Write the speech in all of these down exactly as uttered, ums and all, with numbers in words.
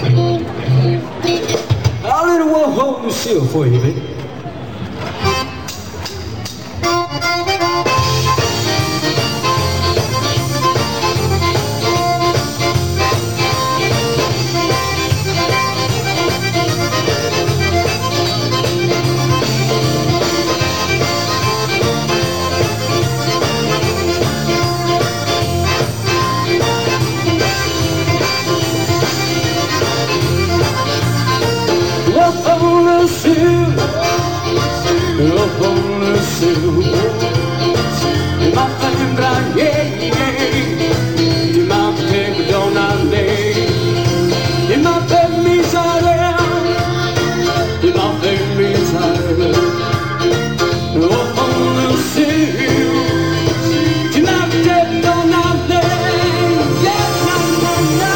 A little Warhol Lucille for you, baby. Up on the sill, e ma sembra che ti ma te donna lei, e ma per miseria, e ma per miseria. Up on the sill, ti ma te donna lei, yeah, na na na.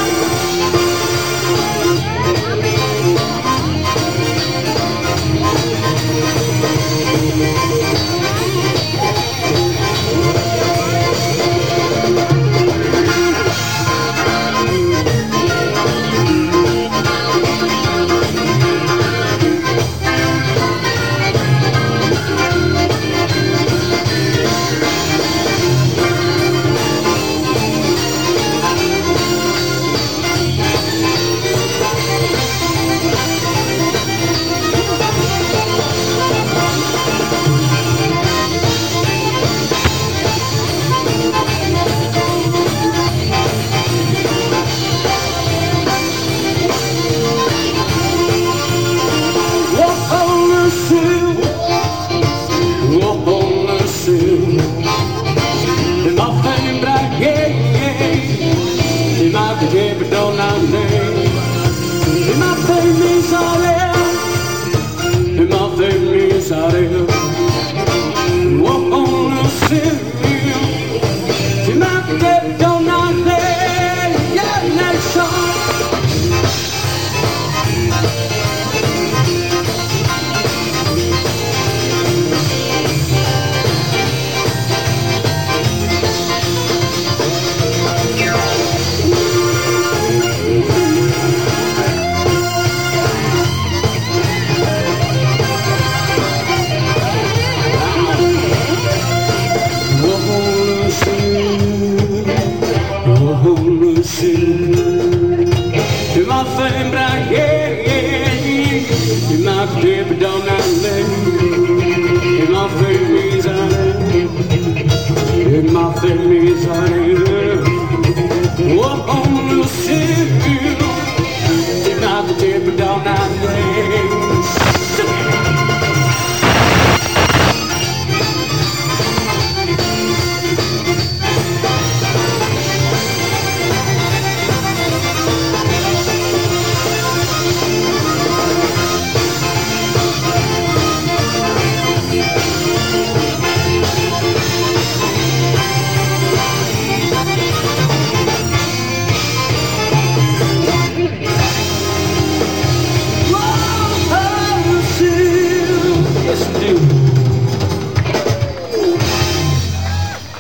My family's